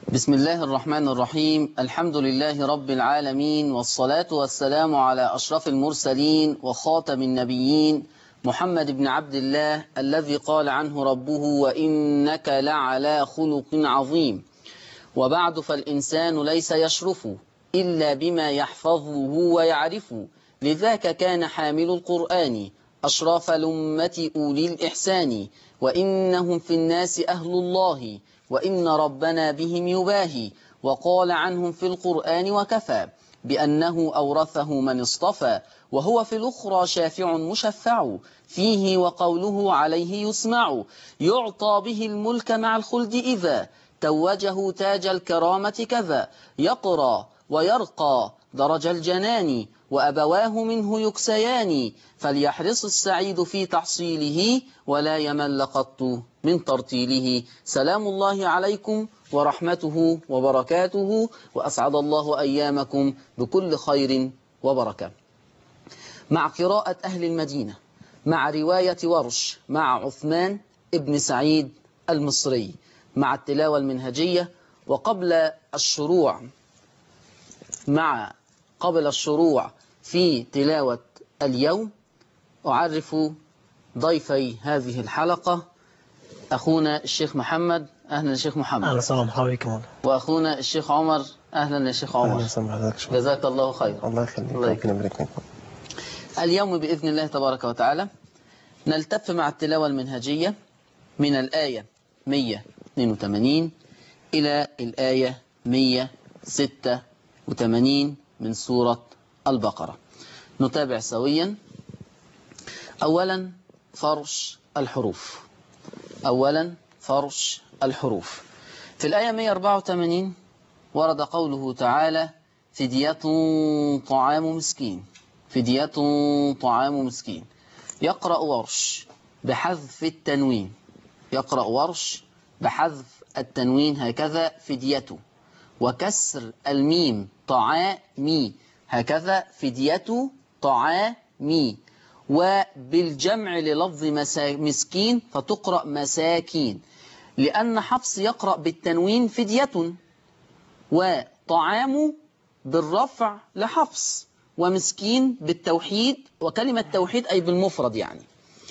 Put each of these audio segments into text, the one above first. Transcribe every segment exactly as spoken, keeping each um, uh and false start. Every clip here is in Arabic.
بسم الله الرحمن الرحيم. الحمد لله رب العالمين، والصلاة والسلام على أشرف المرسلين وخاتم النبيين محمد بن عبد الله الذي قال عنه ربه: وإنك لعلى خلق عظيم. وبعد، فالإنسان ليس يشرف إلا بما يحفظه ويعرف، لذاك كان حامل القرآن أشراف الأمة أولي الإحسان، وإنهم في الناس أهل الله، وإن ربنا بهم يباهي. وقال عنهم في القرآن وكفى بأنه أورثه من اصطفى، وهو في الأخرى شافع مشفع فيه، وقوله عليه يسمع. يعطى به الملك مع الخلد إذا توجه تاج الكرامة كذا، يقرى ويرقى درج الجنان، وأبواه منه يكسيان. فليحرص السعيد في تحصيله، ولا يمل قط من ترتيله. سلام الله عليكم ورحمته وبركاته، وأسعد الله أيامكم بكل خير وبركة. مع قراءة أهل المدينة، مع رواية ورش، مع عثمان ابن سعيد المصري، مع التلاوة المنهجية. وقبل الشروع مع قبل الشروع في تلاوة اليوم، أعرف ضيفي هذه الحلقة: أخونا الشيخ محمد. أهلا الشيخ محمد. أهلا وسهلا حضرتك. وأخونا الشيخ عمر. أهلا يا شيخ عمر. أهلا وسهلا حضرتك. جزاك الله خير. الله يخليك. الله يكرمك. اليوم بإذن الله تبارك وتعالى نلتف مع التلاوة المنهجية من الآية مئة واثنين وثمانين إلى الآية مئة وستة وثمانين من سورة البقرة. نتابع سويا. أولا فرش الحروف. أولا فرش الحروف. في الآية مئة وأربعة وثمانين ورد قوله تعالى: فدية طعام مسكين. فدية طعام مسكين. يقرأ ورش بحذف التنوين. يقرأ ورش بحذف التنوين هكذا: فدية، وكسر الميم طعامي هكذا: فدية طعامي. وبالجمع للفظ مسكين فتقرأ مساكين، لأن حفص يقرأ بالتنوين فدية، وطعام بالرفع لحفص، ومسكين بالتوحيد، وكلمة توحيد أي بالمفرد يعني.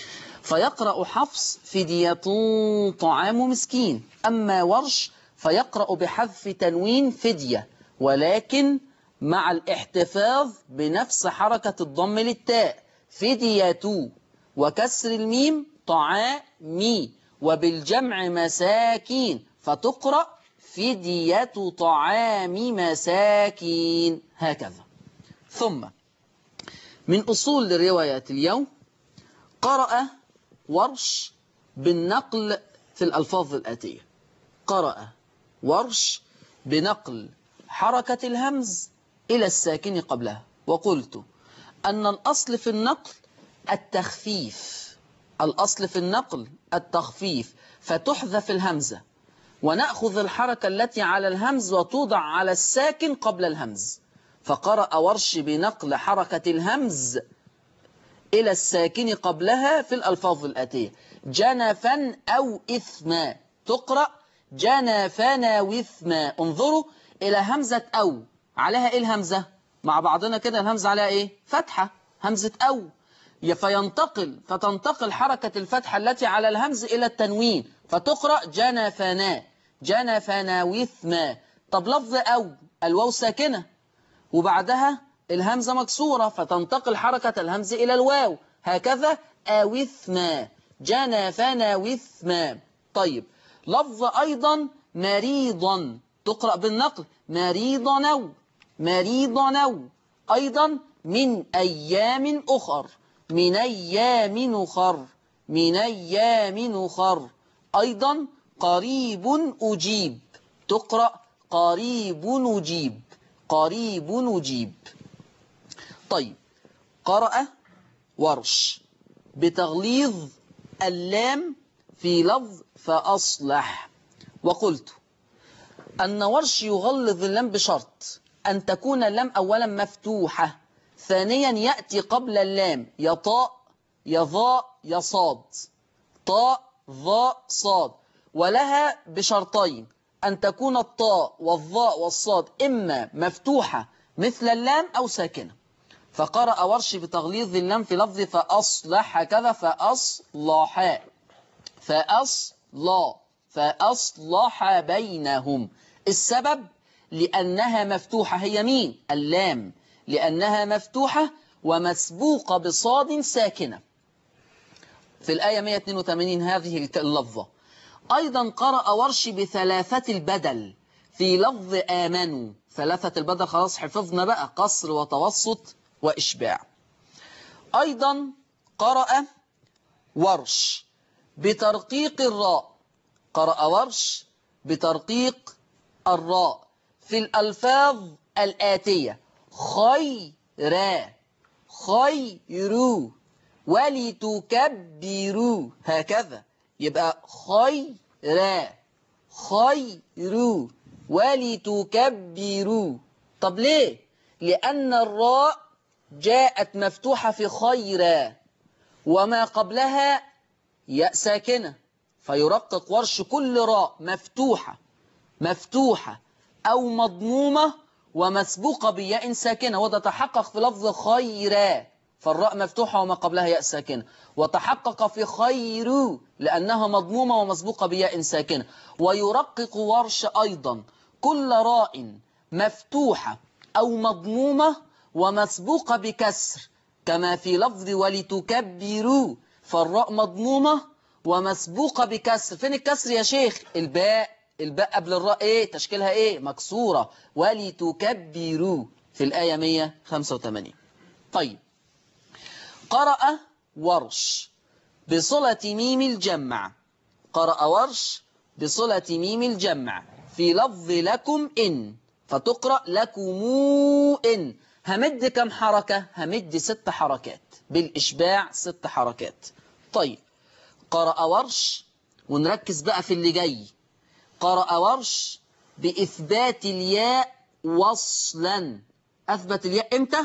فيقرأ حفص فدية طعام مسكين. أما ورش فيقرأ بحذف تنوين فدية، ولكن مع الاحتفاظ بنفس حركة الضم للتاء: فدية، وكسر الميم طعامي، وبالجمع مساكين فتقرأ فدية طعام مساكين هكذا. ثم من أصول الروايات اليوم: قرأ ورش بالنقل في الألفاظ الآتية. قرأ ورش بنقل حركة الهمز إلى الساكن قبلها، وقلت أن الأصل في النقل التخفيف. الأصل في النقل التخفيف، فتحذف الهمزة، ونأخذ الحركة التي على الهمز وتوضع على الساكن قبل الهمز. فقرأ ورش بنقل حركة الهمز إلى الساكن قبلها في الألفاظ الآتية: جنفا أو إثما. تقرأ جنفنا وإثما. انظروا إلى همزة أو، عليها إيه الهمزة؟ مع بعضنا كده الهمزة عليها إيه؟ فتحة، همزة أو. فينتقل فتنتقل حركة الفتحة التي على الهمز إلى التنوين، فتقرأ جنفنا. جنفنا وإثما. طب لفظ أو، الواو ساكنة وبعدها الهمزة مكسورة، فتنتقل حركة الهمز إلى الواو هكذا: أوثما. جنفنا وإثما. طيب لفظ أيضا مريضا، تقرأ بالنقل مريضا نو. مريضا نو. أيضا من أيام أخر. من أيام أخر. من أيام أخر. أيضا قريب أجيب. تقرأ قريب نجيب. قريب نجيب. طيب قرأ ورش بتغليظ اللام في لفظ فأصلح، وقلت أن ورش يغلظ اللام بشرط أن تكون اللام أولا مفتوحة، ثانيا يأتي قبل اللام يا طاء يا ظاء يا صاد. طاء ظاء صاد. ولها بشرطين: أن تكون الطاء والظاء والصاد إما مفتوحة مثل اللام أو ساكنة. فقرأ ورش بتغليظ اللام في لفظ فأصلح كذا فأصلح فأصلح فأصلح بينهم. السبب لأنها مفتوحة، هي مين؟ اللام، لأنها مفتوحة ومسبوقة بصاد ساكنة في الآية مئة واثنين وثمانين هذه اللفظة. أيضا قرأ ورش بثلاثة البدل في لفظ آمنوا. ثلاثة البدل خلاص حفظنا بقى، قصر وتوسط وإشباع. أيضا قرأ ورش بترقيق الراء، قرأ ورش بترقيق الراء في الألفاظ الآتية: خيرا، خيروا، ولتكبروا، هكذا يبقى خيرا، خيروا، ولتكبروا. طب ليه؟ لأن الراء جاءت مفتوحة في خيرا وما قبلها ياء ساكنة، فيرقق ورش كل راء مفتوحة مفتوحة أو مضمومة ومسبوقة بياء ساكنة، وده تحقق في لفظ خيرا فالراء مفتوحة وما قبلها ياء ساكنة، وتحقق في خير لأنها مضمومة ومسبوقة بياء ساكنة. ويرقق ورش أيضا كل راء مفتوحة أو مضمومة ومسبوقة بكسر، كما في لفظ ولتكبروا فالراء مضمومة ومسبوقة بكسر. فين الكسر يا شيخ؟ الباء، الباء قبل الراء ايه تشكيلها ايه؟ مكسورة، ولتكبروا في الآية مئة وخمسة وثمانين. طيب قرأ ورش بصلة ميم الجمع، قرأ ورش بصلة ميم الجمع في لفظ لكم إن، فتقرأ لكمو إن. همد كم حركة؟ همد ست حركات بالإشباع، ست حركات. طيب قرأ ورش، ونركز بقى في اللي جاي، قرأ ورش بإثبات الياء وصلا. أثبت الياء إمتى؟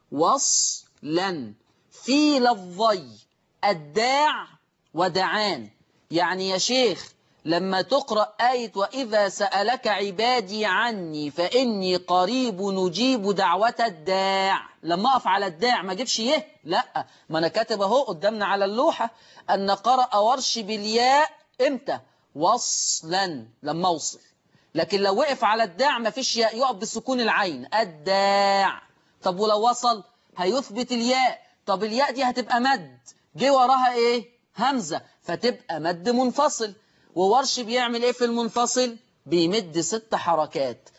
وصلا في لفظي الداع ودعان. يعني يا شيخ لما تقرأ آية وإذا سألك عبادي عني فإني قريب نجيب دعوة الداع، لما أقف على الداع ما أجيبش يه، لا، ما أنا كاتب أهو قدامنا على اللوحة أن قرأ ورش بالياء إمتى؟ وصلا، لما أوصل. لكن لو وقف على الداع ما فيش ياء، يقف بسكون العين الداع. طب ولو وصل هيثبت الياء، طب الياء دي هتبقى مد، جه وراها إيه؟ همزة، فتبقى مد منفصل. وورش بيعمل ايه في المنفصل؟ بيمد ست حركات،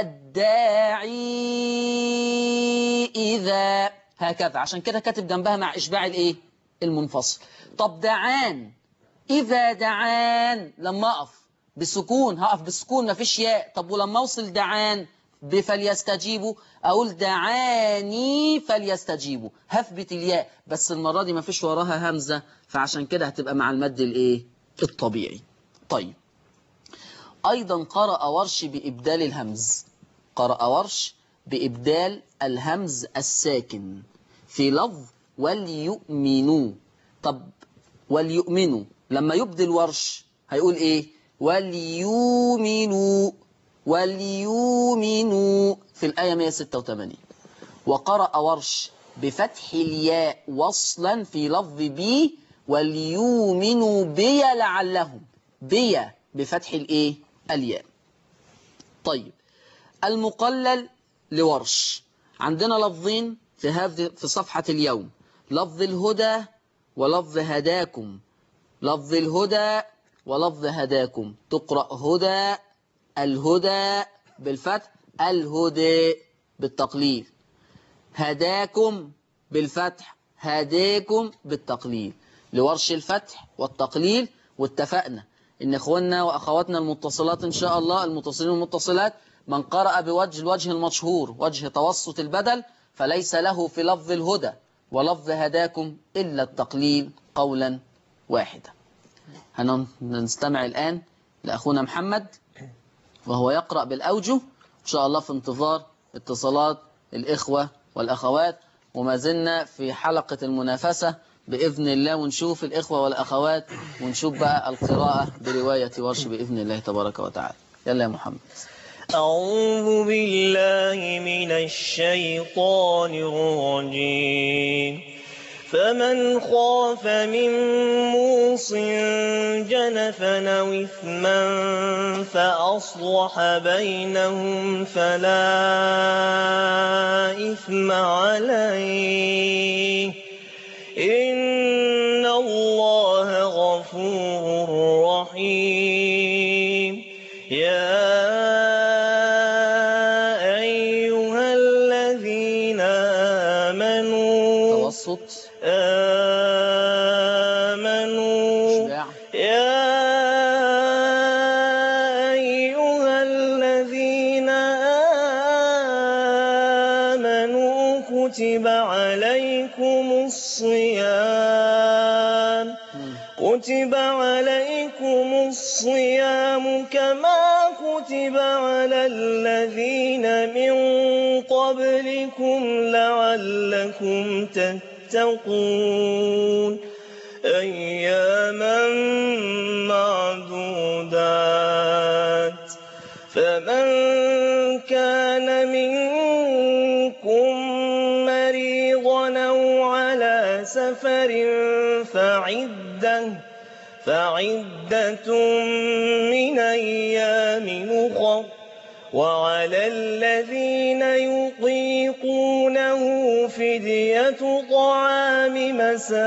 الداعي إذا، هكذا، عشان كده كاتب جنبها مع إشباع الايه؟ المنفصل. طب دعان، إذا دعان لما أقف بسكون هقف بسكون مفيش ياء، طب ولما أوصل دعان بفليستجيبوا أقول دعاني فليستجيبوا، هثبت الياء، بس المرة دي مفيش وراها همزة، فعشان كده هتبقى مع المد الايه؟ الطبيعي. طيب أيضا قرأ ورش بإبدال الهمز، قرأ ورش بإبدال الهمز الساكن في لفظ وليؤمنوا. طب وليؤمنوا لما يبدل ورش هيقول إيه؟ وليؤمنوا، وليؤمنوا في الآية مئة وستة وثمانين. وقرأ ورش بفتح الياء وصلا في لفظ بي وليؤمنوا بي لعلهم، بي بفتح الايه؟ الياء. طيب المقلل لورش عندنا لفظين في هذه في صفحة اليوم، لفظ الهدى ولفظ هداكم، لفظ الهدى ولفظ هداكم، تقرأ هدى، الهدى بالفتح، الهدى بالتقليل، هداكم بالفتح، هداكم بالتقليل. لورش الفتح والتقليل، واتفقنا إن إخواننا وأخواتنا المتصلات إن شاء الله، المتصلين والمتصلات، من قرأ بوجه الوجه المشهور وجه توسط البدل فليس له في لفظ الهدى ولفظ هداكم إلا التقليل قولا واحدا. هنستمع الآن لأخونا محمد وهو يقرأ بالأوجه إن شاء الله، في انتظار اتصالات الإخوة والأخوات، وما زلنا في حلقة المنافسة بإذن الله، ونشوف الإخوة والأخوات ونشوف بقى القراءة برواية ورش بإذن الله تبارك وتعالى. يلا يا محمد. أعوذ بالله من الشيطان الرجيم. فمن خاف من موص جنفا أو إثما فأصلح بينهم فلا إثم عليه إن الله غفور رحيم. يا أيها الذين آمنوا توسط آمنوا إشباع. يا أيها الذين آمنوا كتب عليكم الصيام كتب عليكم الصيام كما كتب على الذين من قبلكم لعلكم تتقون أياما معدودات. فمن كان منكم مريضا أو على سفر فعدة فعدة من أيام أخر وعلى الذين يطيقونه فدية طعام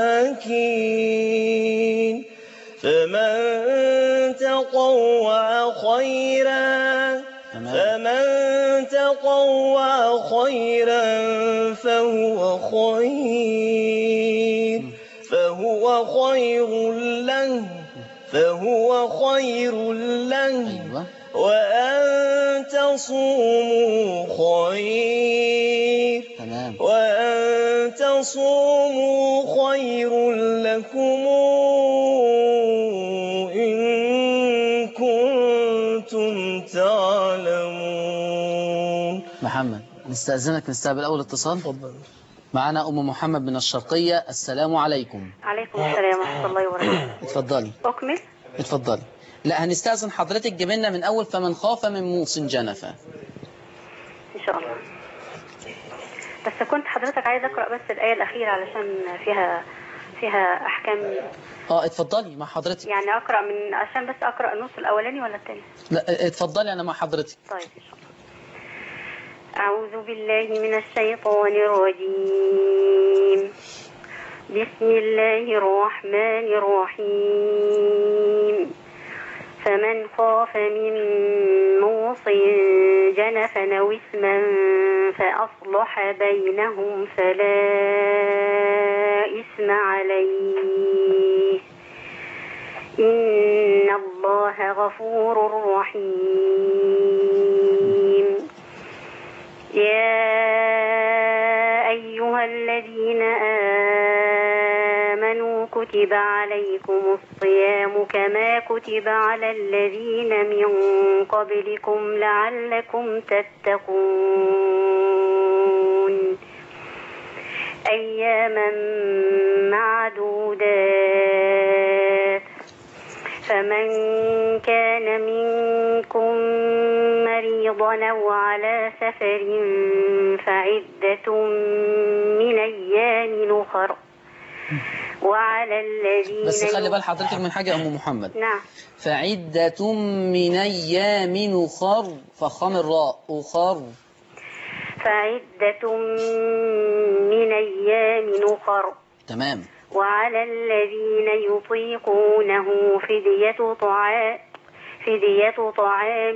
مساكين فمن تطوع خيرا فمن تطوع خيرا فهو خير فهو خير له فهو خير له أيوة. وأن تصوموا خير تمام. وأن تصوموا خير لكم إن كنتم تعلمون. محمد نستأذنك نستقبل أول اتصال. اتفضل. معنا أم محمد من الشرقية. السلام عليكم. عليكم السلام ورحمة الله وبركاته. اتفضلي. أكمل؟ اتفضلي. لا هنستأذن حضرتك جبنا من أول فمن خاف من موص جنفا. إن شاء الله. بس كنت حضرتك عايز أقرأ بس الآية الأخيرة علشان فيها فيها أحكام. اه اتفضلي مع حضرتك. يعني أقرأ من عشان بس أقرأ النص الأولاني ولا الثاني؟ لا اتفضلي أنا مع حضرتك. طيب إن شاء الله. أعوذ بالله من الشيطان الرجيم. بسم الله الرحمن الرحيم. فمن خاف من موص جنفا أو إثما فأصلح بينهم فلا إثم عليه إن الله غفور رحيم. يا أيها الذين آمنوا كتب عليكم الصيام كما كتب على الذين من قبلكم لعلكم تتقون أياما معدودات. فمن كان منكم مريضا أو على سفر فعدة من أيام أخر وعلى الذين بس خلي بال حضرتك من حاجة يا أم محمد. نعم. فعدة من أيام أخر فخام الراء أخر فعدة من أيام أخر. تمام. وعلى الذين يطيقونه فدية طعام فدية طعام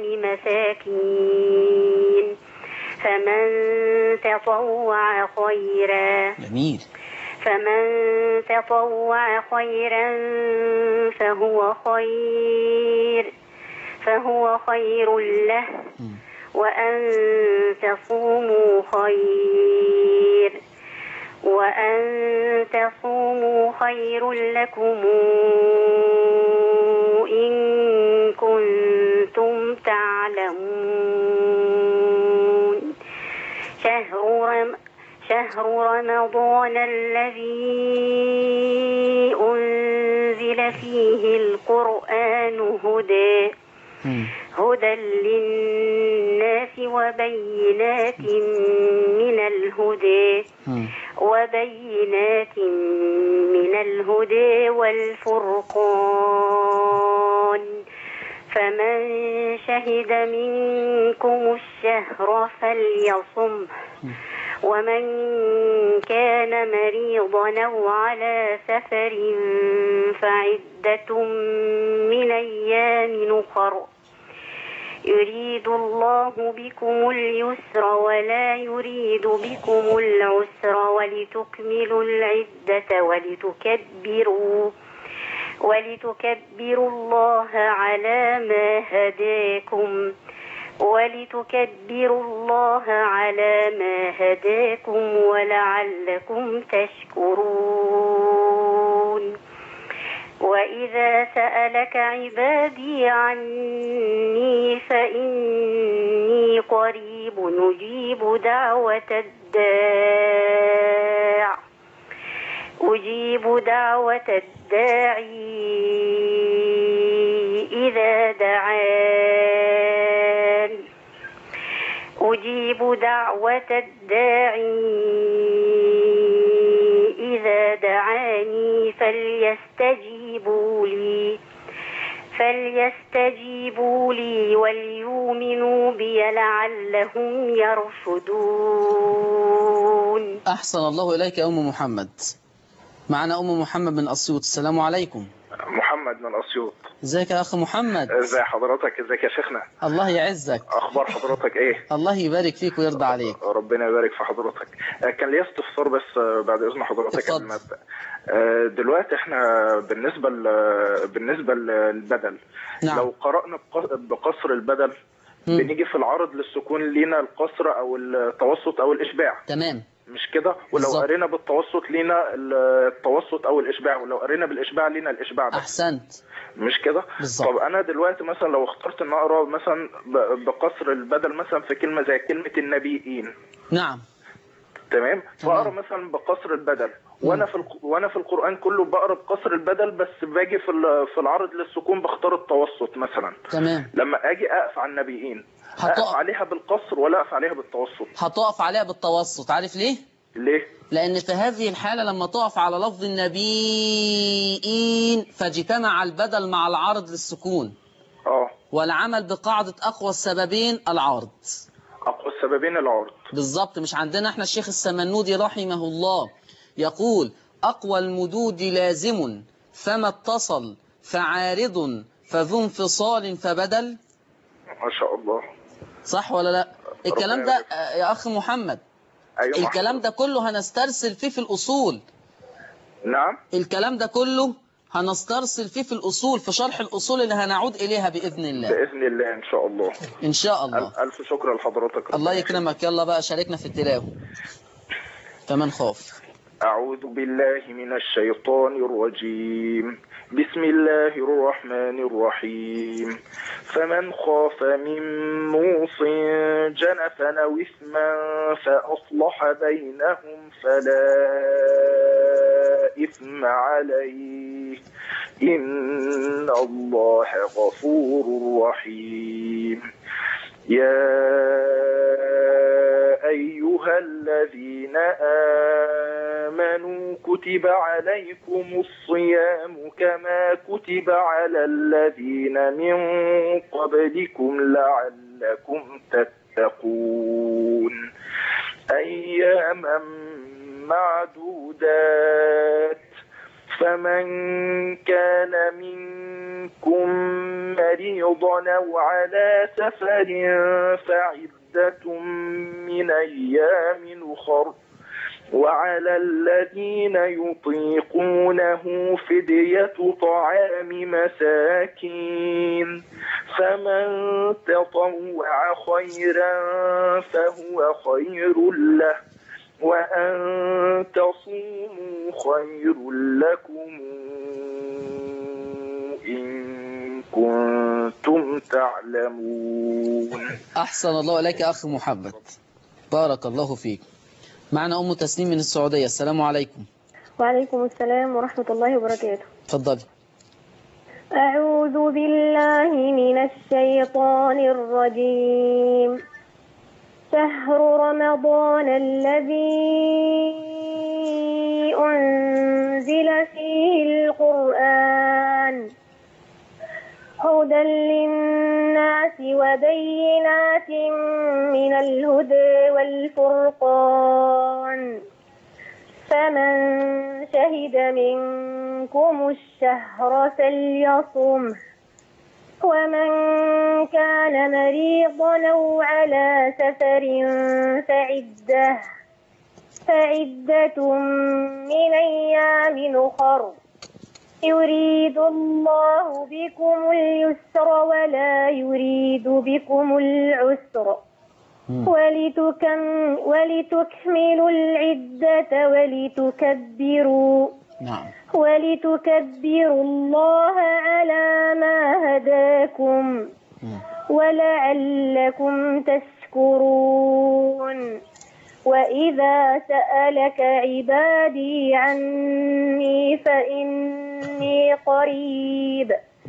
مساكين فمن تطوع خيرا جميل. فمن تطوع خيرا فهو خير فهو خير له وأن تصوموا خير وأن تصوموا خير لكم إن كنتم تعلمون. شهر رم شهر رمضان الذي أنزل فيه القرآن هدى مم. هدى للناس وبينات من الهدى مم. وبينات من الهدى والفرقان فمن شهد منكم الشهر فليصم ومن كان مريضا أو على سفر فعدة من أيام أخر يريد الله بكم اليسر ولا يريد بكم العسر ولتكملوا العدة ولتكبروا ولتكبروا الله على ما هداكم ولتكبروا الله على ما هداكم ولعلكم تشكرون وإذا سألك عبادي عني فإني قريب نجيب دعوة الداع أجيب دعوة الداعي إذا دعان أجيب دعوة الداعي إذا دعاني فليستجيبوا لي فليستجيبوا لي وليؤمنوا بي لعلهم يرشدون. أحسن الله إليك يا أم محمد. معنا أم محمد من أسيوط. السلام عليكم. محمد من أسيوط. ازيك يا أخ محمد؟ ازي حضرتك؟ ازيك يا شيخنا؟ الله يعزك. أخبار حضرتك إيه؟ الله يبارك فيك ويرضى عليك. ربنا يبارك في حضرتك. كان لي استفسار بس بعد إذن حضرتك قبل ما أبدأ. دلوقتي احنا بالنسبة بالنسبة للبدل، نعم. لو قرأنا بقصر البدل م. بنيجي في العرض للسكون لينا القصر أو التوسط أو الإشباع. تمام. مش كده؟ ولو قرينا بالتوسط لينا التوسط او الاشباع، ولو قرينا بالاشباع لينا الاشباع بس. احسنت. مش كده؟ بالظبط. طب انا دلوقتي مثلا لو اخترت ان اقرا مثلا بقصر البدل مثلا في كلمه زي كلمه النبيين. نعم. تمام؟ فاقرا مثلا بقصر البدل، وانا في الق... وانا في القران كله بقرا بقصر البدل، بس باجي في ال... في العرض للسكون بختار التوسط مثلا. تمام. لما اجي اقف على النبيين هتقف عليها بالقصر ولا اقف عليها بالتوسط؟ هتقف عليها بالتوسط. عارف ليه؟ ليه؟ لأن في هذه الحالة لما تقف على لفظ النبيين فاجتمع البدل مع العرض للسكون. اه. والعمل بقاعدة أقوى السببين العرض. أقوى السببين العرض. بالظبط. مش عندنا احنا الشيخ السمنودي رحمه الله يقول أقوى المدود لازم فما اتصل فعارض فذو انفصال فبدل. ما شاء الله. صح ولا لا؟ الكلام ده يا أخ محمد. أيوة. الكلام ده كله هنسترسل فيه في الأصول. نعم. الكلام ده كله هنسترسل فيه في الأصول، في شرح الأصول اللي هنعود إليها بإذن الله. بإذن الله إن شاء الله. إن شاء الله. ألف شكر لحضرتك. الله يكرمك. يلا بقى شاركنا في التلاوة. فمن خاف. أعوذ بالله من الشيطان الرجيم. بسم الله الرحمن الرحيم. فمن خاف من موص جنفا أو إثما فأصلح بينهم فلا إثم عليه إن الله غفور رحيم. يا أيها الذين آمنوا كتب عليكم الصيام كما كتب على الذين من قبلكم لعلكم تتقون أياما معدودات فمن كان منكم مريضا أو على سفر فعدة من أيام أخر وعلى الذين يطيقونه فدية طعام مساكين فمن تطوع خيرا فهو خير له وأن تصوموا خير لكم إن كنتم تعلمون. أحسن الله إليك أخي محمد. بارك الله فيك. معنا أم تسنيم من السعودية. السلام عليكم. وعليكم السلام ورحمة الله وبركاته. تفضلي. أعوذ بالله من الشيطان الرجيم. شهر رمضان الذي أنزل فيه القرآن هدى للناس وبينات من الهدى والفرقان فمن شهد منكم الشهر فليصمه ومن كان مريضا أو على سفر فعدة فعدة من أيام أخر يريد الله بكم اليسر ولا يريد بكم العسر ولتكم ولتكملوا العدة ولتكبروا نعم ولتكبروا الله على ما هداكم ولعلكم تشكرون. وإذا سألك عبادي عني فإني قريب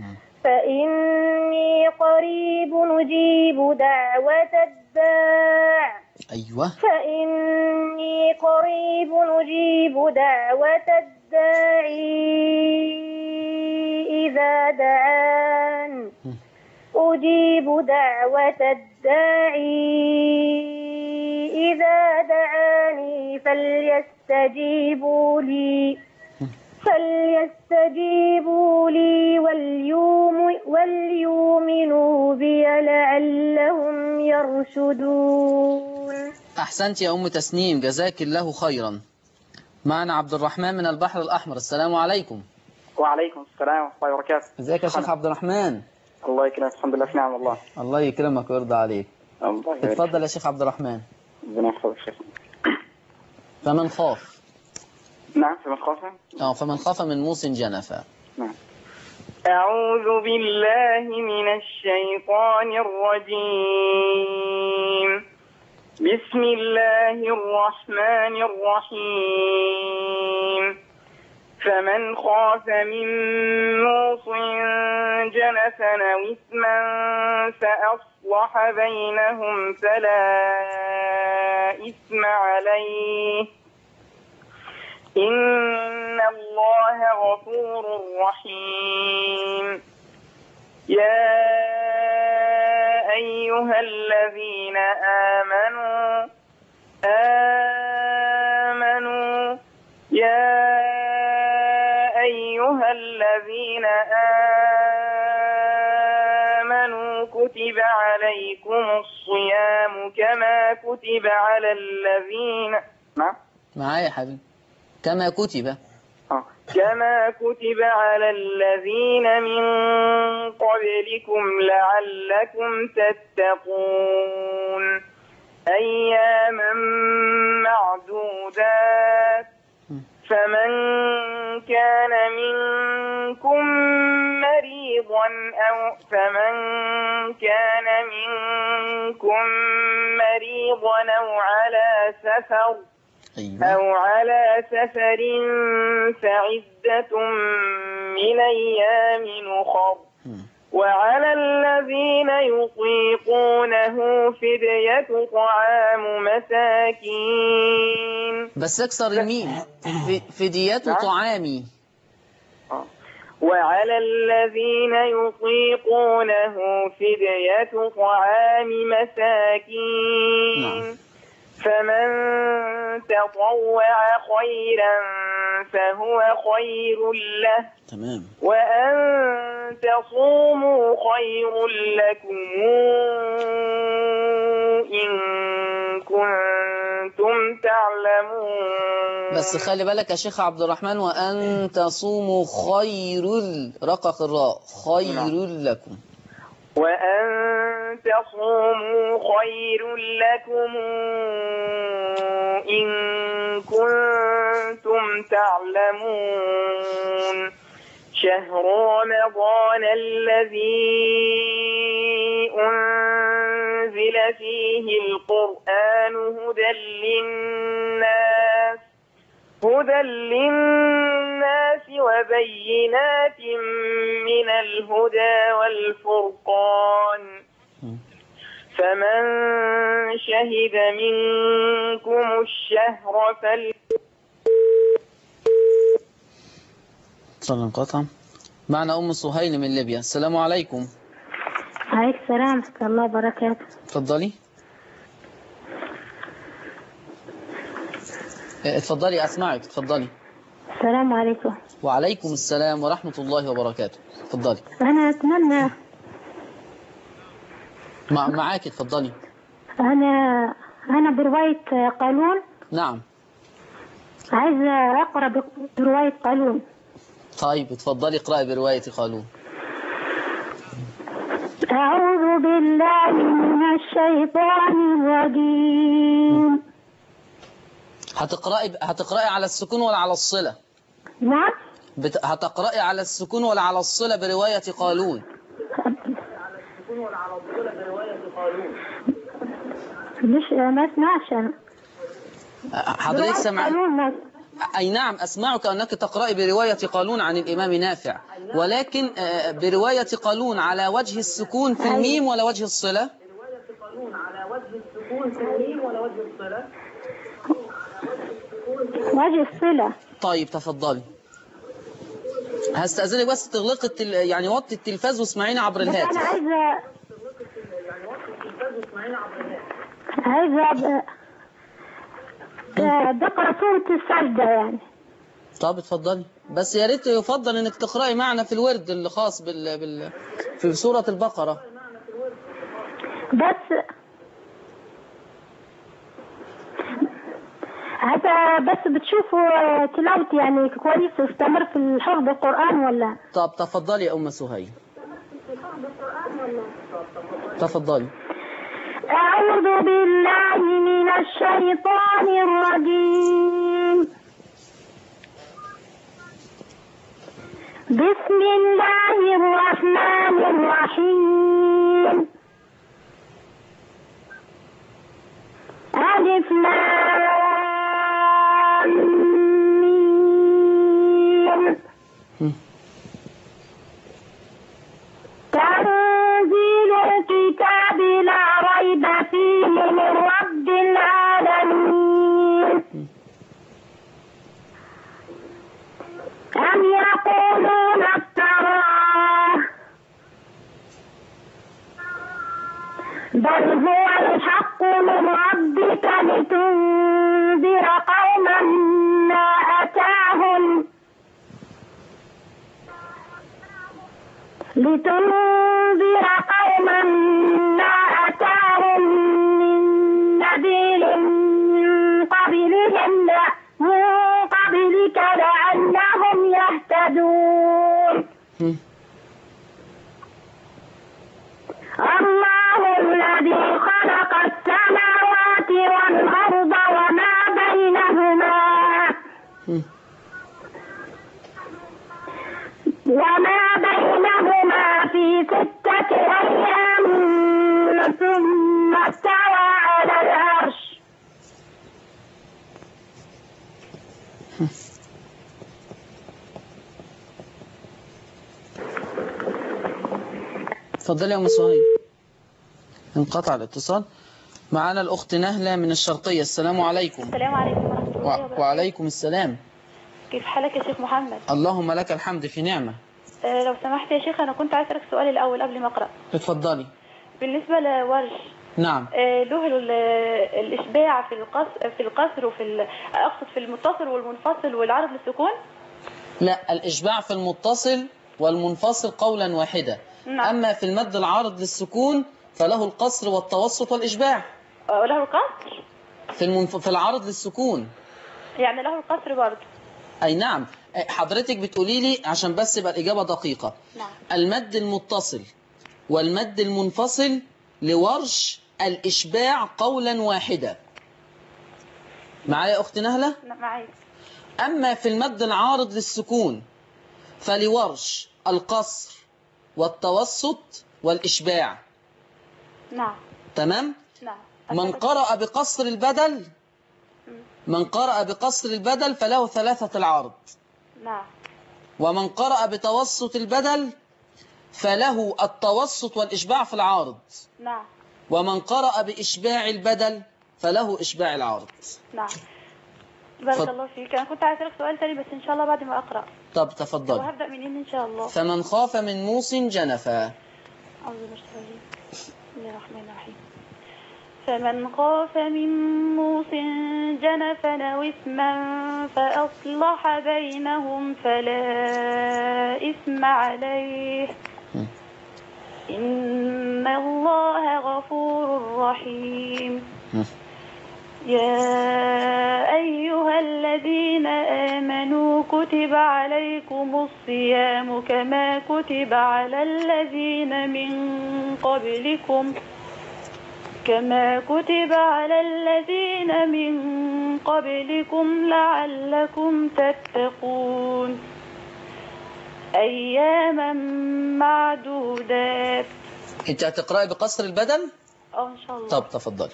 فإني قريب نجيب دعوة الداع أيوة فإني قريب نجيب دعوة الداعي إذا دعان أجيب دعوة الداعي إذا دعاني فليستجيبوا لي فليستجيبوا لي وليوم وليؤمنوا بي لعلهم يرشدون. أحسنت يا أم تسنيم، جزاك الله خيرا. معنا عبد الرحمن من البحر الأحمر. السلام عليكم. وعليكم السلام ورحمة الله وبركاته. ازيك يا شيخ عبد الرحمن؟ الله يكرمك، الحمد لله في نعم الله. الله يكرمك ويرضى عليك. الله يبارك. اتفضل يا شيخ عبد الرحمن. ربنا يحفظك شيخ. فمن خاف. نعم فمن خاف. اه فمن خاف من موص جنفا. نعم. أعوذ بالله من الشيطان الرجيم. بسم الله الرحمن الرحيم. فمن خاف من موص جنفا أو إثما فأصلح بينهم فلا إثم عليه إن الله غفور رحيم. يا أيها الذين آمنوا آمنوا يا أيها الذين آمنوا كتب عليكم الصيام كما كتب على الذين نعم معايا يا حبيبي. كما كتب آه. كما كتب على الذين من قبلكم لعلكم تتقون أياما معدودات فمن كان منكم مريضا أو فمن كان منكم مريضا أو على سفر أو على سفر فعدة من أيام أخر وعلى الذين يطيقونه فدية طعام مساكين. بس اكسر الميم. فدية طعامي. وعلى الذين يطيقونه فدية طعام مساكين. نعم. فمن تطوع خيرا فهو خير له. تمام. وأن تصوموا خير لكم إن كنتم تعلمون. بس خلي بالك يا شيخ عبد الرحمن، وأن تصوموا خير رقق الراء خير لكم. وأن تصوموا خير لكم إن كنتم تعلمون. شهر رمضان الذي أنزل فيه القرآن هدى للناس هدى للناس وبينات من الهدى والفرقان فمن شهد منكم الشهر فل اتصال انقطع. معنا أم سهيل من ليبيا. السلام عليكم. عليكم السلام ورحمة الله وبركاته. اتفضلي. اتفضلي أسمعك. اتفضلي. السلام عليكم. وعليكم السلام ورحمة الله وبركاته. اتفضلي. أنا أتمنى مع معاك. اتفضلي. أنا أنا برواية قالون. نعم. عايزة أقرأ برواية قالون. طيب اتفضلي اقرأي برواية قالون. أعوذ بالله من الشيطان الرجيم. هتقرأي هتقرأي على السكون ولا على الصلة؟ نعم. بت... هتقرأي على السكون ولا على الصلة برواية قالون؟ مش ما اسمعش أنا. حضرتك سمع؟ أي نعم أسمعك أنك تقرأي برواية قالون عن الإمام نافع، ولكن برواية قالون على وجه السكون في الميم ولا وجه الصلة؟ وجه الصلة. طيب تفضلي. هستأذنك بس تغلقي التل... يعني وطي التلفاز واسمعيني عبر الهاتف. أنا عايزة عايزة بقرأ سورة السجدة يعني. طب اتفضلي، بس يا ريت يفضل انك تقرأي معنا في الورد اللي خاص بال... بال... في سورة البقرة. بس هذا بس بتشوفوا تلاوتي يعني كويس واستمر في الحفظ القرآن ولا؟ طب تفضلي يا أم سهيل. تفضلي. أعوذ بالله من الشيطان الرجيم. بسم الله الرحمن الرحيم. ألف لام ميم. تنزيل الكتاب لا ريب فيه من رب العالمين. أم يقولون افتراه بل هو الحق من ربك لتنذر قوما ما أتاهم لتنذر قوما ما أتاهم من نذير من قبلهم من قبلك لعلهم يهتدون. الله الذي خلق السماوات والأرض وما بينهما وما بينهما في ستة أيام ثم استوى على العرش. تفضلي يا أم سهيل. انقطع الاتصال. معنا الأخت نهلة من الشرقية. السلام عليكم. السلام عليكم ورحمة الله وبركاته. وعليكم السلام. كيف حالك يا شيخ محمد؟ اللهم لك الحمد في نعمة. أه لو سمحت يا شيخ، أنا كنت عايز أسألك سؤال الأول قبل ما أقرأ. اتفضلي. بالنسبة لورش. نعم. أه له الإشباع في القصر في القصر وفي أقصد في المتصل والمنفصل والعرض للسكون؟ لا، الإشباع في المتصل والمنفصل قولا واحدا. نعم. أما في المد العارض للسكون فله القصر والتوسط والإشباع. أه له القصر؟ في المنف... في العارض للسكون. يعني له القصر برضه؟ أي نعم. حضرتك بتقولي لي عشان بس يبقى الإجابة دقيقة. نعم. المد المتصل والمد المنفصل لورش الإشباع قولا واحدا. معايا أخت نهلة؟ نعم معايا. أما في المد العارض للسكون فلورش القصر والتوسط والإشباع. نعم. تمام؟ نعم. من قرأ بقصر البدل من قرأ بقصر البدل فله ثلاثة العارض. نعم. ومن قرأ بتوسط البدل فله التوسط والإشباع في العارض. نعم. ومن قرأ بإشباع البدل فله إشباع العارض. نعم. بارك فض... الله فيك. أنا كنت عايز أسألك سؤال تاني بس إن شاء الله بعد ما أقرأ. طب تفضل. وهبدأ منين إن شاء الله؟ فمن خاف من موص جنفا. أعوذ بالله من الشيطان الرجيم. بسم الله الرحمن الرحيم. فمن خاف من موص جنفا أو إثما فأصلح بينهم فلا إثم عليه إن الله غفور رحيم. يا أيها الذين آمنوا كتب عليكم الصيام كما كتب على الذين من قبلكم كما كتب على الذين من قبلكم لعلكم تتقون أياما معدودات. أنت هتقرأي بقصر البدل؟ أه إن شاء الله. طب تفضل.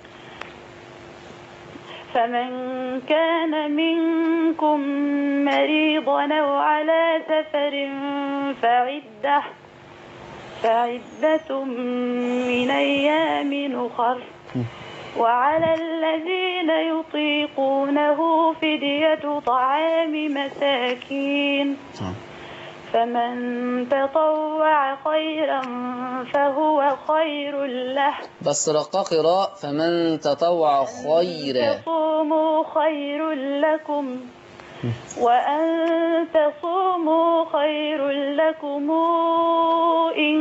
فمن كان منكم مريضا أو على سفر فعدة فعدة من أيام أخر وعلى الذين يطيقونه فدية طعام مساكين فمن تطوع خيرا فهو خير له. بس رقاق راء. فمن تطوع خيرا تصوموا خير لكم وأن تصوموا خير لكم إن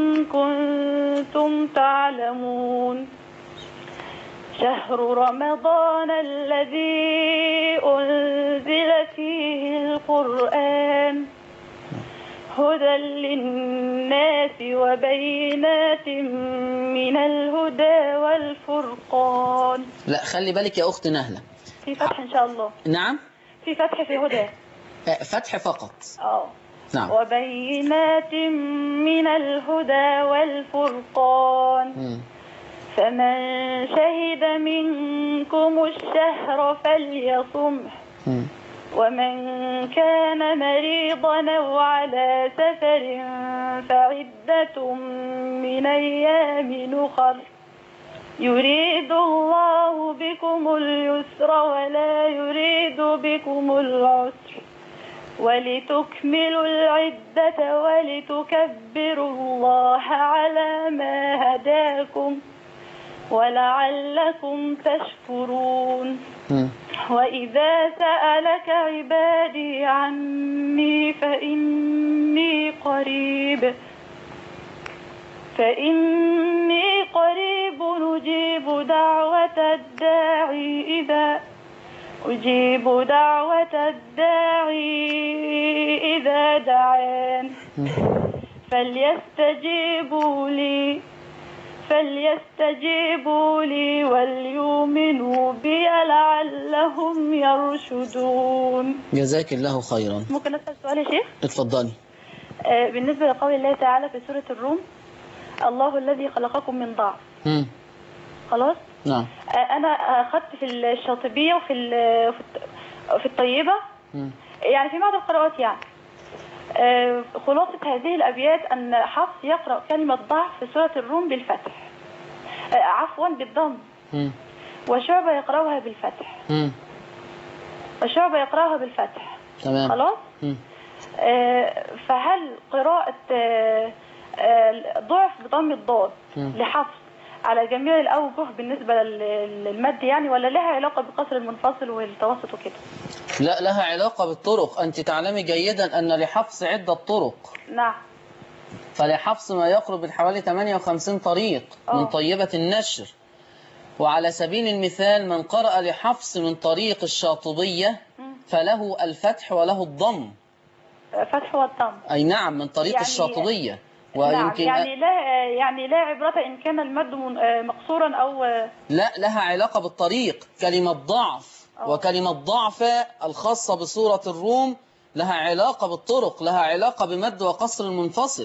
كنتم تعلمون. شهر رمضان الذي أنزل فيه القرآن هدى للناس وبينات من الهدى والفرقان. لا خلي بالك يا أخت نهلة. في فتح إن شاء الله. نعم في فتح في هدى. فتح فقط. اه نعم. وبينات من الهدى والفرقان. م. فمن شهد منكم الشهر فليصمه ومن كان مريضا أو على سفر فعدة من أيام أخر يريد الله بكم اليسر ولا يريد بكم العسر ولتكملوا العدة ولتكبروا الله على ما هداكم ولعلكم تشكرون. وإذا سألك عبادي عني فإني قريب فإني قريب أجيب دعوة الداعي إذا أجيب دعوة الداعي إذا دعان فليستجيبوا لي فليستجيبوا لي وليؤمنوا بي لعلهم يرشدون. جزاك الله خيرا. ممكن أسأل سؤال يا شيخ؟ اتفضلي. آه بالنسبة لقول الله تعالى في سورة الروم الله الذي خلقكم من ضعف. مم. خلاص؟ نعم. آه أنا أخذت في الشاطبية وفي في الطيبة. مم. يعني في بعض القراءات يعني آه خلاصة هذه الأبيات أن حفص يقرأ كلمة ضعف في سورة الروم بالفتح آه عفوا بالضم وشعبة يقرأها بالفتح مم. وشعبة يقرأها بالفتح. تمام. خلاص. آه فهل قراءة آه آه ضعف بضم الضاد مم. لحفص على جميع الأوجه بالنسبة للمد يعني ولا لها علاقة بقصر المنفصل والتوسط وكده؟ لا لها علاقة بالطرق. أنت تعلمي جيدا أن لحفص عدة طرق. نعم. فلحفص ما يقرب حوالي ثمانية وخمسين طريق أوه. من طيبة النشر. وعلى سبيل المثال من قرأ لحفص من طريق الشاطبية فله الفتح وله الضم. الفتح والضم. أي نعم من طريق يعني الشاطبية. ويمكن نعم يعني لا يعني لا عبرة إن كان المد مقصورا أو لا لها علاقة بالطريق. كلمة ضعف أوه. وكلمة ضعف الخاصة بسورة الروم لها علاقة بالطرق لها علاقة بمد وقصر المنفصل.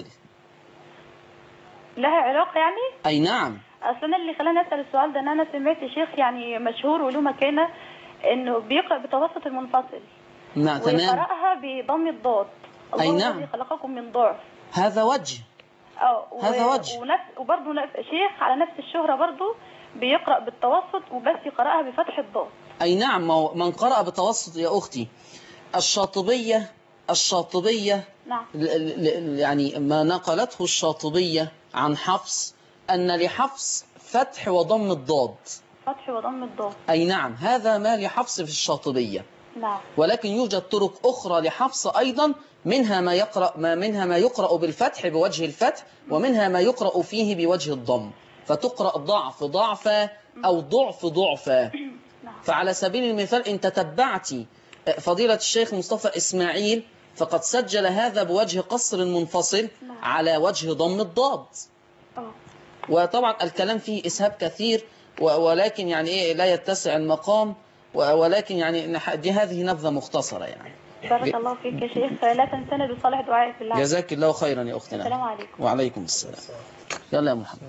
لها علاقة يعني؟ أي نعم. أصلا اللي خلاني أسأل السؤال ده أن أنا سمعت شيخ يعني مشهور وله مكانة إنه بيقرأ بتوسط المنفصل. نعم تمام. ويقرأها بضم الضاد. الله أي الذي نعم. خلقكم من ضعف. هذا وجه اه و- هذا وجه. ونفس وبرضه نفس شيخ على نفس الشهرة برضه بيقرأ بالتوسط وبس يقرأها بفتح الضاد. أي نعم. ما هو من قرأ بتوسط يا أختي الشاطبية الشاطبية نعم. ل- ل- يعني ما نقلته الشاطبية عن حفص أن لحفص فتح وضم الضاد. فتح وضم الضاد. أي نعم. هذا ما لحفص في الشاطبية. نعم. ولكن يوجد طرق أخرى لحفص أيضا، منها ما يقرأ ما منها ما يقرأ بالفتح بوجه الفتح، ومنها ما يقرأ فيه بوجه الضم، فتقرأ ضعف ضعفا أو ضعف ضعفا. فعلى سبيل المثال إن تتبعت فضيلة الشيخ مصطفى إسماعيل فقد سجل هذا بوجه قصر منفصل على وجه ضم الضاد. وطبعا الكلام فيه إسهاب كثير، ولكن يعني إيه لا يتسع المقام، ولكن يعني دي هذه نبذة مختصرة يعني. بارك الله فيك يا شيخ، لا تنسنا بصالح دعائك بالله. جزاك الله خيرا يا أختنا. السلام عليكم. وعليكم السلام. يلا يا محمد.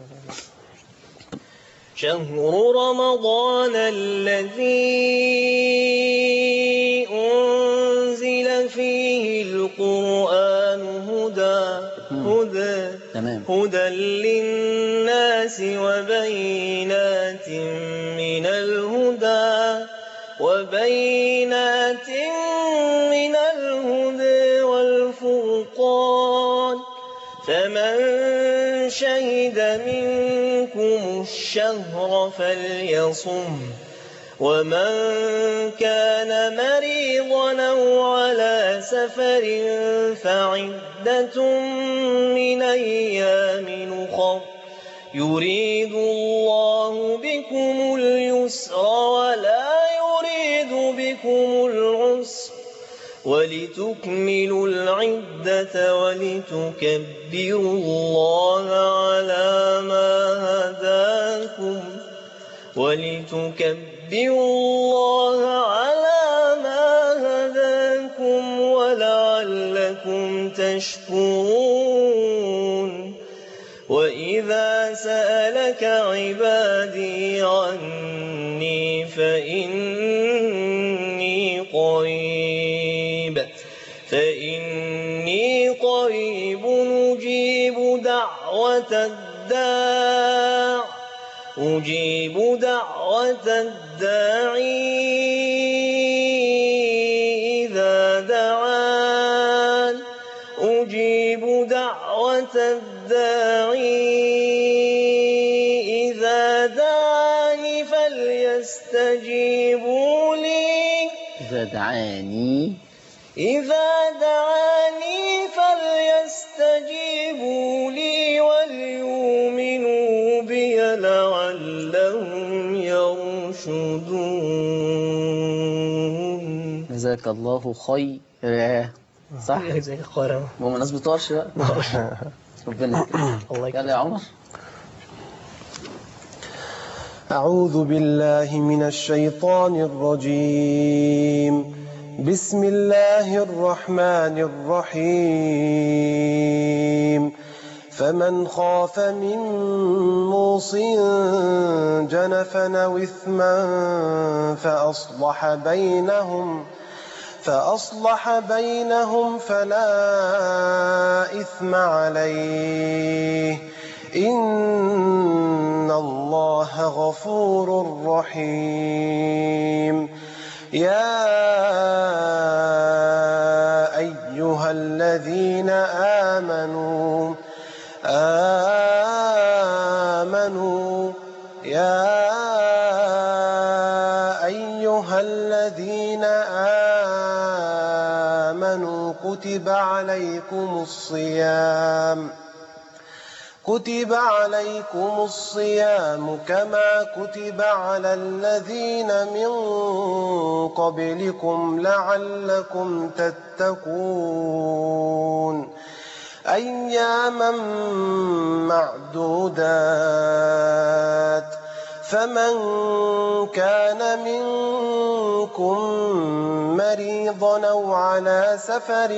شهر رمضان الذي أنزل فيه القرآن هدى هدى تمام. هدى للناس وبينات من الهدى وبينات من الهدى والفرقان فمن شهد منكم الشهر فليصم ومن كان مريضا أو على سفر فعدة من أيام أخر يريد الله بكم اليسر ولا يريد بكم العسر ولتكملوا العدة ولتكبروا الله على ما هداكم ولتكبروا الله على ما هداكم ولعلكم تشكرون. وإذا سألك عبادي عني فإني قريب فإني قريب أجيب دعوة الداع أجيب دعوة الداعي إذا دعان أجيب دعوة الداعي إذا دعاني فليستجيبوا لي إذا دعاني إذا دعاني فليستجيبوا لي وليؤمنوا بي لعلهم يرشدون. جزاك الله خيرا. صح؟ جزاك خيرا. بمناسبة ورش بقى. ربنا يكرمك. يلا يا عمر. أعوذ بالله من الشيطان الرجيم. بسم الله الرحمن الرحيم. فمن خاف من موص جنفا أو إثما فأصلح بينهم فأصلح بينهم فلا إثم عليه إن الله غفور رحيم. يا أيها الذين آمنوا آمنوا يا أيها الذين آمنوا كتب عليكم الصيام كتب عليكم الصيام كما كتب على الذين من قبلكم لعلكم تتقون أياما معدودات فمن كان منكم مريضا أو على سفر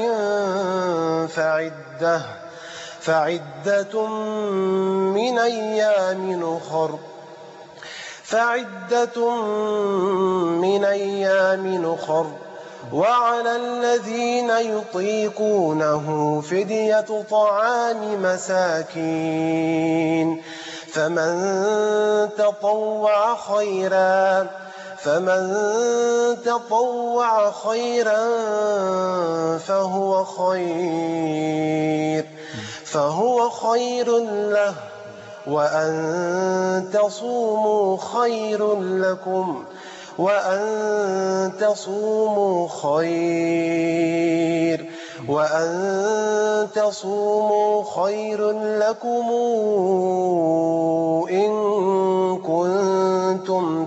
فعدة فعدة من أيام أخر فعدة من أيام أخر وعلى الذين يطيقونه فدية طعام مساكين فمن تطوع خيرا فمن تطوع خيرا فهو خير فهو خير له وأن تصوموا خير لكم وأن تصوموا خير وأن تصوموا خير لكم إن كنتم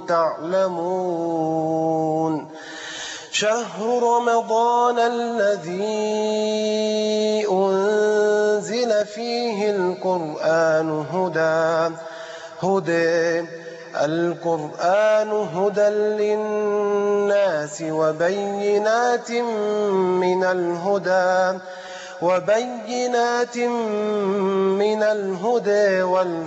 تعلمون شهر رمضان الذي أنزل فيه القرآن هدى هدى القرآن هدى للناس وبينات من الهدى وبينات من الهدى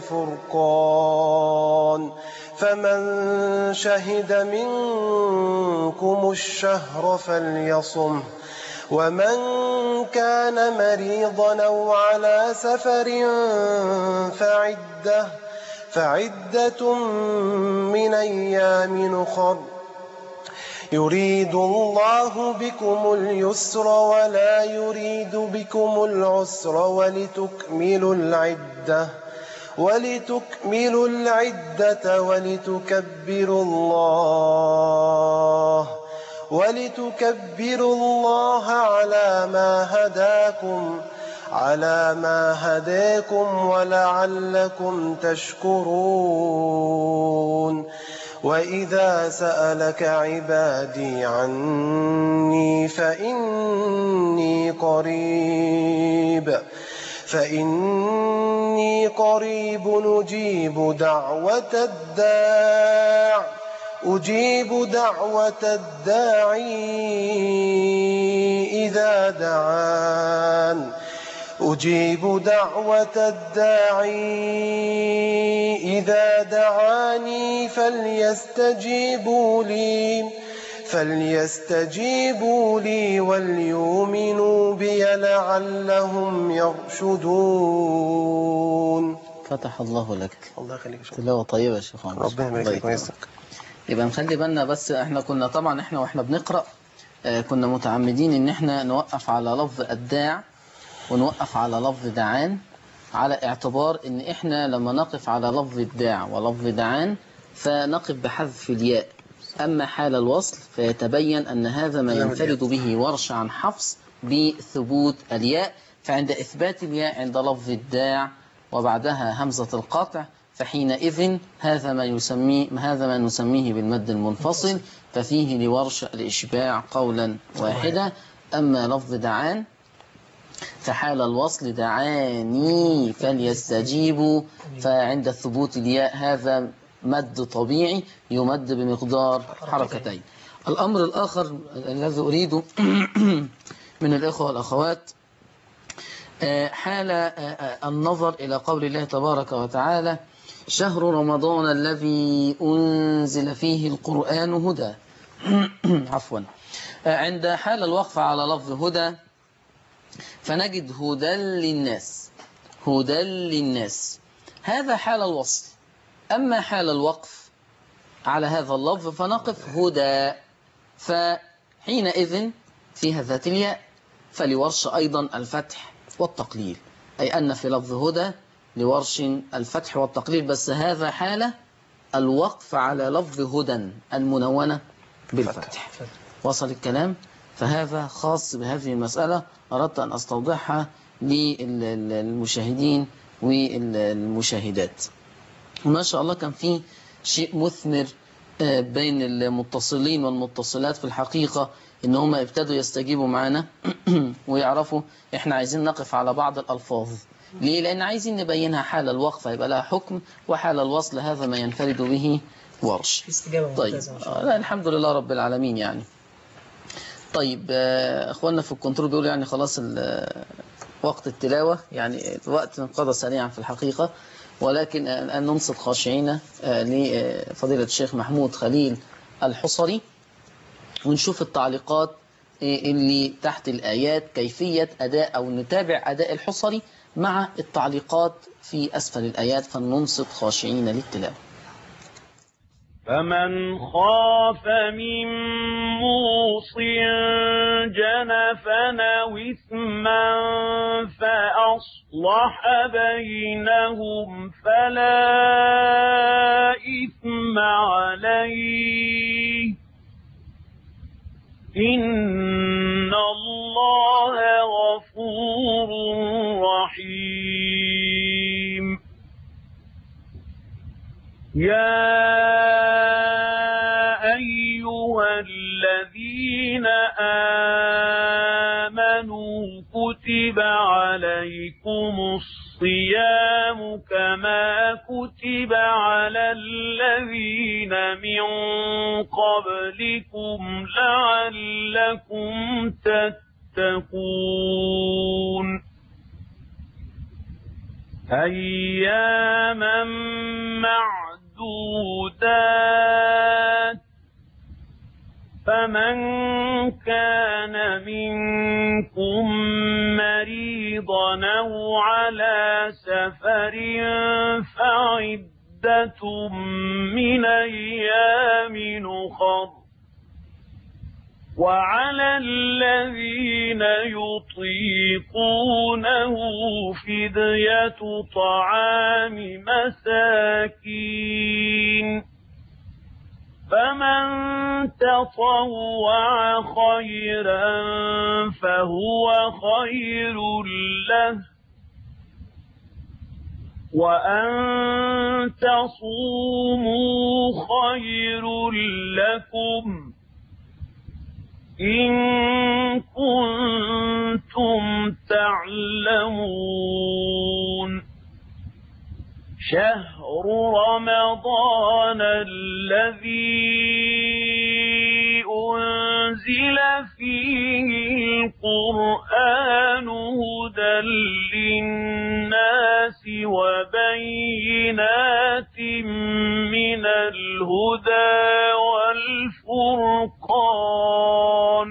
والفرقان فمن شهد منكم الشهر فليصمه ومن كان مريضا أو على سفر فعدة فعدة من أيام أخر يريد الله بكم اليسر ولا يريد بكم العسر ولتكملوا العدة ولتكملوا العدة ولتكبروا الله ولتكبروا الله على ما هداكم على ما هداكم ولعلكم تشكرون وإذا سألك عبادي عني فإني قريب فإني قريب نجيب دعوة الداع أجيب دعوة الداعي إذا دعان أجيب دعوة الداعي إذا دعاني فليستجيبوا لي فليستجيبوا لي وليؤمنوا بي لعلهم يرشدون. فتح الله لك. الله يخليك. تلاوة طيبة يا شيخ عمر. ربنا يبارك فيك ويسعدك. يبقى نخلي بالنا بس احنا كنا طبعا احنا واحنا بنقرأ اه كنا متعمدين ان احنا نوقف على لفظ الداع ونوقف على لفظ دعان على اعتبار ان احنا لما نقف على لفظ الداع ولفظ دعان فنقف بحذف الياء. أما حال الوصل فيتبين أن هذا ما ينفرد به ورش عن حفص بثبوت الياء، فعند إثبات الياء عند لفظ الداع وبعدها همزة القطع فحينئذ هذا ما يسميه هذا ما نسميه بالمد المنفصل، ففيه لورش الإشباع قولا واحدا. أما لفظ دعان فحال الوصل دعاني فليستجيبوا، فعند ثبوت الياء هذا مد طبيعي يمد بمقدار حركتين. الأمر الآخر الذي أريده من الإخوة والأخوات حال النظر إلى قول الله تبارك وتعالى شهر رمضان الذي أنزل فيه القرآن هدى. عفوا عند حال الوقف على لفظ هدى فنجد هدى للناس هدى للناس، هذا حال الوصل. أما حال الوقف على هذا اللفظ فنقف هدى، فحينئذ فيها ذات الياء، فلورش أيضا الفتح والتقليل، أي أن في لفظ هدى لورش الفتح والتقليل، بس هذا حال الوقف على لفظ هدى المنونة بالفتح. وصل الكلام؟ فهذا خاص بهذه المسألة، أردت أن أستوضحها للمشاهدين والمشاهدات. وما شاء الله كان في شيء مثمر بين المتصلين والمتصلات في الحقيقة، إن هم ابتدوا يستجيبوا معنا ويعرفوا إحنا عايزين نقف على بعض الألفاظ. ليه؟ لأن عايزين نبينها حال الوقف يبقى لها حكم، وحال الوصل هذا ما ينفرد به ورش. طيب لا الحمد لله رب العالمين يعني. طيب أخواننا في الكنترول بيقولوا يعني خلاص وقت التلاوة، يعني الوقت انقضى سريعا في الحقيقة، ولكن أن ننصت خاشعين لفضيلة الشيخ محمود خليل الحصري ونشوف التعليقات اللي تحت الآيات كيفية أداء أو نتابع أداء الحصري مع التعليقات في أسفل الآيات، فلننصت خاشعين للتلاوة. فمن خاف من موص جنفا أو إثما فأصلح بينهم فلا إثم عليه إن الله غفور رحيم. يا أيها الذين آمنوا كتب عليكم الصيام كما كتب على الذين من قبلكم لعلكم تتقون أياما معدودات فمن كان منكم مريضا أو على سفر فعدة من أيام أخر وعلى الذين يطيقونه فدية طعام مساكين فمن تطوع خيرا فهو خير له وأن تصوموا خير لكم إن كنتم تعلمون. شهر رمضان الذي أنزل فيه القرآن هدى للناس وبينات من الهدى والفرقان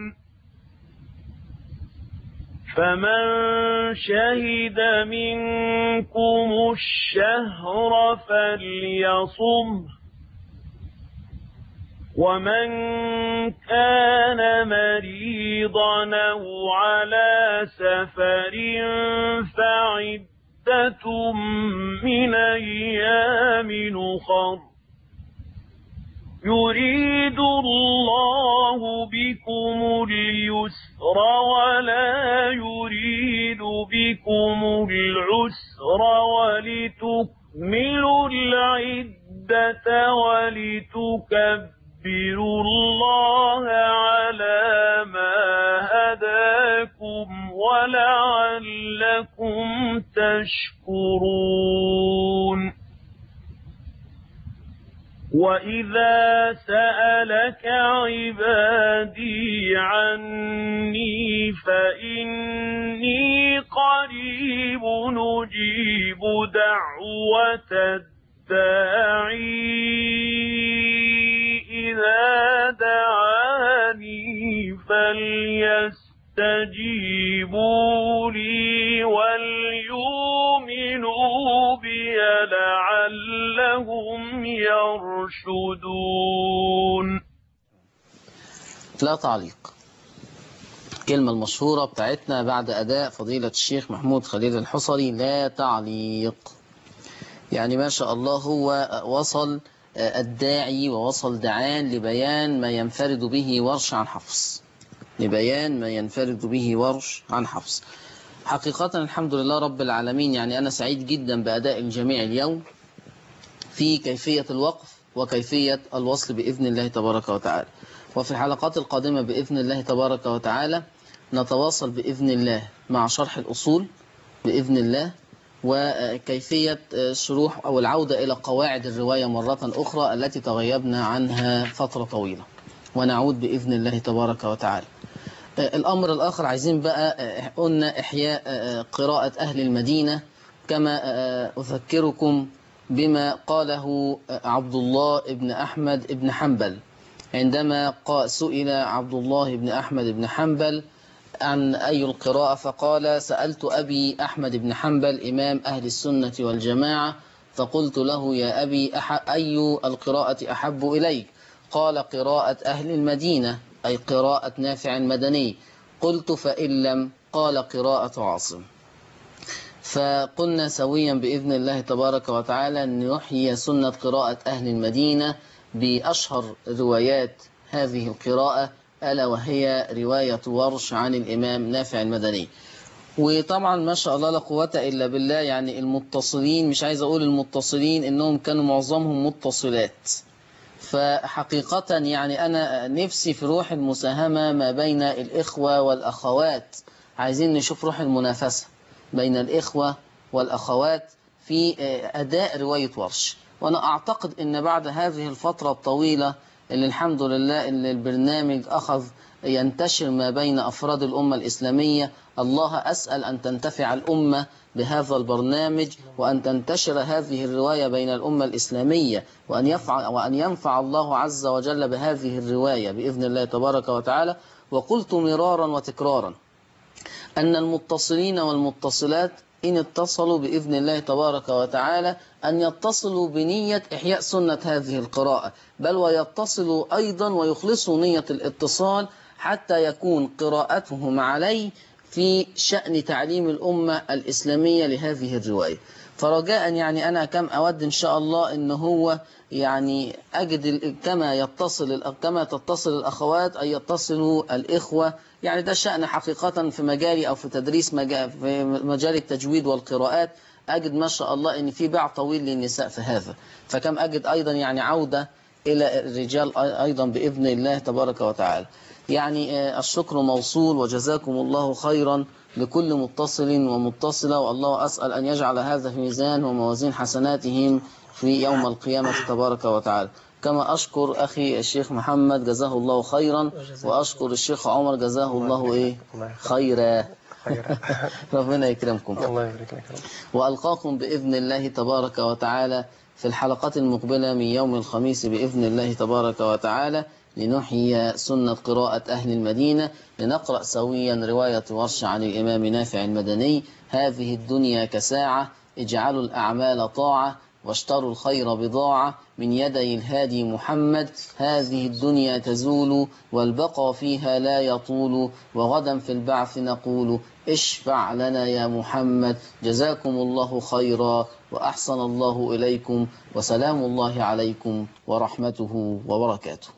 فمن شهد منكم الشهر فليصمه ومن كان مريضا أو على سفر فعدة من أيام أخر يريد الله بكم اليسر ولا يريد بكم العسر ولتكملوا العدة ولتكبروا الله على ما هداكم ولعلكم تشكرون. وإذا سألك عبادي عني فإني قريب نجيب دعوة الداعي إذا دعاني فليستجيبوا لي وليؤمنوا بي لعلهم يرشدون. لا تعليق. الكلمة المشهورة بتاعتنا بعد أداء فضيلة الشيخ محمود خليل الحصري لا تعليق. يعني ما شاء الله هو وصل الداعي ووصل دعان لبيان ما ينفرد به ورش عن حفص، لبيان ما ينفرد به ورش عن حفص. حقيقة الحمد لله رب العالمين، يعني أنا سعيد جدا بأداء الجميع اليوم في كيفية الوقف وكيفية الوصل بإذن الله تبارك وتعالى. وفي الحلقات القادمة بإذن الله تبارك وتعالى نتواصل بإذن الله مع شرح الأصول بإذن الله، وكيفية شروح أو العودة إلى قواعد الرواية مرة أخرى التي تغيبنا عنها فترة طويلة، ونعود بإذن الله تبارك وتعالى. الأمر الآخر عايزين بقى قلنا إحياء قراءة أهل المدينة، كما أذكركم بما قاله عبد الله ابن أحمد ابن حنبل عندما سئل عبد الله بن أحمد بن حنبل عن أي القراءة فقال سألت أبي أحمد بن حنبل إمام أهل السنة والجماعة فقلت له يا أبي أي القراءة أحب إليك؟ قال قراءة أهل المدينة أي قراءة نافع المدني. قلت فإن لم؟ قال قراءة عاصم. فقلنا سويا بإذن الله تبارك وتعالى أن نحيي سنة قراءة أهل المدينة بأشهر روايات هذه القراءة، ألا وهي رواية ورش عن الإمام نافع المدني. وطبعا ما شاء الله لا قوة إلا بالله، يعني المتصلين، مش عايز أقول المتصلين إنهم كانوا معظمهم متصلات، فحقيقة يعني أنا نفسي في روح المساهمة ما بين الإخوة والأخوات، عايزين نشوف روح المنافسة بين الإخوة والأخوات في أداء رواية ورش. وأنا أعتقد أن بعد هذه الفترة الطويلة اللي الحمد لله اللي البرنامج أخذ ينتشر ما بين أفراد الأمة الإسلامية، الله أسأل أن تنتفع الأمة بهذا البرنامج وأن تنتشر هذه الرواية بين الأمة الإسلامية، وأن يفعل وأن ينفع الله عز وجل بهذه الرواية بإذن الله تبارك وتعالى. وقلت مرارا وتكرارا أن المتصلين والمتصلات إن اتصلوا بإذن الله تبارك وتعالى أن يتصلوا بنية إحياء سنة هذه القراءة، بل ويتصلوا أيضا ويخلصوا نية الاتصال حتى يكون قراءتهم عليه في شأن تعليم الأمة الإسلامية لهذه الرواية. فرجاء يعني أنا كم أود إن شاء الله إن هو يعني أجد كما يتصل كما تتصل الأخوات أن يتصلوا الإخوة، يعني ده شأن حقيقة في مجالي أو في تدريس مجال في مجال التجويد والقراءات، أجد ما شاء الله إن في باع طويل للنساء في هذا، فكم أجد أيضا يعني عودة إلى الرجال أيضا بإذن الله تبارك وتعالى. يعني الشكر موصول وجزاكم الله خيرا لكل متصل ومتصلة، والله أسأل أن يجعل هذا في ميزان وموازين حسناتهم في يوم القيامة تبارك وتعالى. كما أشكر أخي الشيخ محمد جزاه الله خيرا، وأشكر الشيخ عمر جزاه الله إيه خيرا. ربنا يكرمكم. الله يبارك لك. وألقاكم بإذن الله تبارك وتعالى في الحلقات المقبلة من يوم الخميس بإذن الله تبارك وتعالى لنحيي سنة قراءة أهل المدينة، لنقرأ سويا رواية ورش عن الإمام نافع المدني. هذه الدنيا كساعة، اجعلوا الأعمال طاعة واشتروا الخير بضاعة من يدي الهادي محمد. هذه الدنيا تزول والبقى فيها لا يطول، وغدا في البعث نقول اشفع لنا يا محمد. جزاكم الله خيرا وأحسن الله إليكم، وسلام الله عليكم ورحمته وبركاته.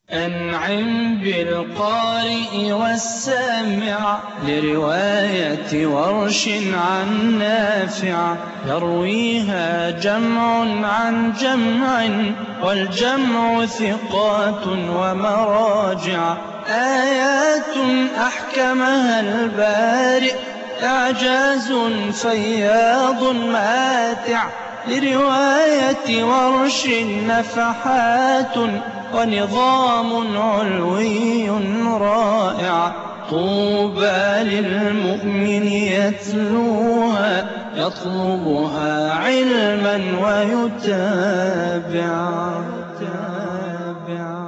أنعم بالقارئ والسامع لرواية ورش عن نافع، يرويها جمع عن جمع والجمع ثقات ومراجع، آيات أحكمها البارئ إعجاز فياض ماتع، لرواية ورش نفحات ونظام علوي رائع، طوبى للمؤمن يتلوها يطلبها علما ويتابع.